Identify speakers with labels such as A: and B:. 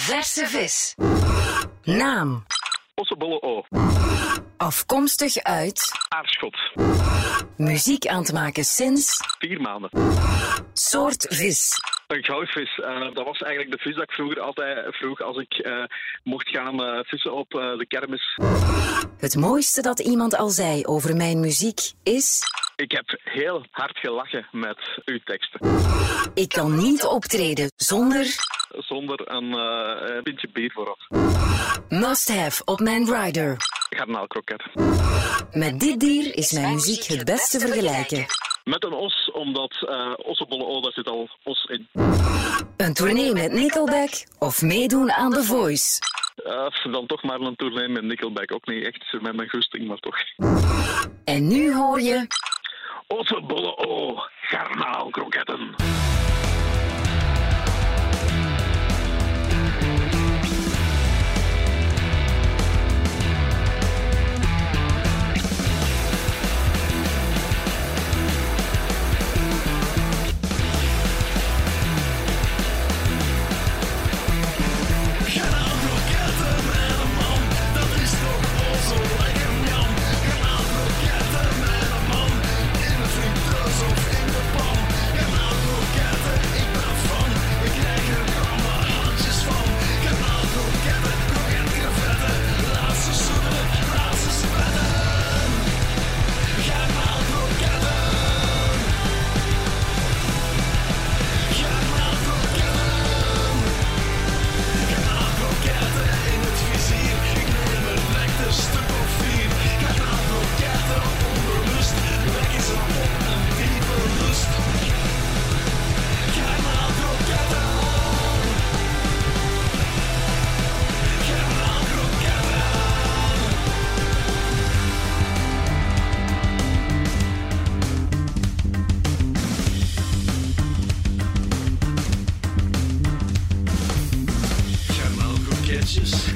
A: Verse vis. Naam.
B: Ossebolle O.
A: Afkomstig uit.
B: Aarschot.
A: Muziek aan te maken sinds.
B: 4 maanden.
A: Soort vis.
B: Een goudvis. Dat was eigenlijk de vis dat ik vroeger altijd vroeg als ik mocht gaan vissen op de kermis.
A: Het mooiste dat iemand al zei over mijn muziek is.
B: Ik heb heel hard gelachen met uw teksten.
A: Ik kan niet optreden zonder.
B: Zonder een pintje bier vooraf.
A: Must have op mijn rider.
B: Garnaalkroket.
A: Met dit dier is mijn muziek het beste vergelijken.
B: Met een os, omdat Ossebolle O, daar zit al os in.
A: Een tournee met Nickelback of meedoen aan The Voice.
B: Dan toch maar een tournee met Nickelback. Ook niet echt met mijn goesting, maar toch.
A: En nu hoor je.
B: Ossebolle O, garnaalkroketten.
C: Garnaalkroketjes.